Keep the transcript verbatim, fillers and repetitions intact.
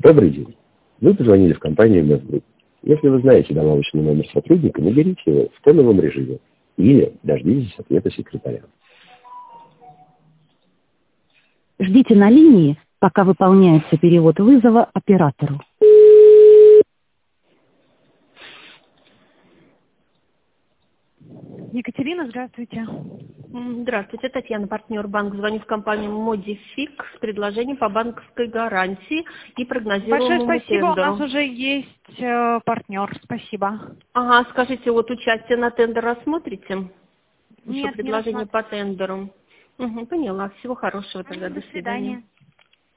Добрый день. Вы позвонили в компанию Мэтт. Если вы знаете добавочный номер сотрудника, наберите его в тоновом режиме или дождитесь ответа секретаря. Ждите на линии, пока выполняется перевод вызова оператору. Екатерина, здравствуйте. Здравствуйте, Татьяна, партнер банк. Звоню в компанию Модифик с предложением по банковской гарантии и прогнозируемому Большое спасибо, тендеру. у нас уже есть э, партнер, спасибо. Ага, скажите, вот участие на тендер рассмотрите? Еще Нет, предложение не по тендеру. Угу, поняла. Всего хорошего тогда. До До свидания. свидания.